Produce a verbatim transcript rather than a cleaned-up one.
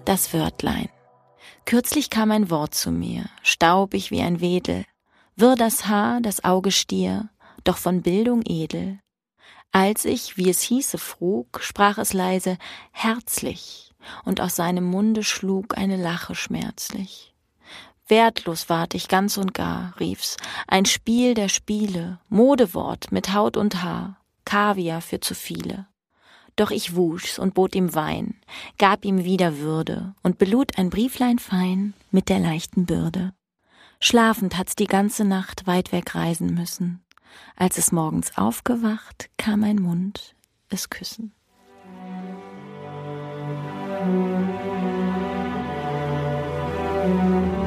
Das Wörtlein. Kürzlich kam ein Wort zu mir, staubig wie ein Wedel, wirr das Haar, das Auge stier, doch von Bildung edel. Als ich, wie es hieße, frug, sprach es leise, herzlich, und aus seinem Munde schlug eine Lache schmerzlich. Wertlos ward ich ganz und gar, rief's, ein Spiel der Spiele, Modewort mit Haut und Haar, Kaviar für zu viele. Doch ich wusch's und bot ihm Wein, gab ihm wieder Würde und belud ein Brieflein fein mit der leichten Bürde. Schlafend hat's die ganze Nacht weit weg reisen müssen. Als es morgens aufgewacht, kam mein Mund es küssen. Musik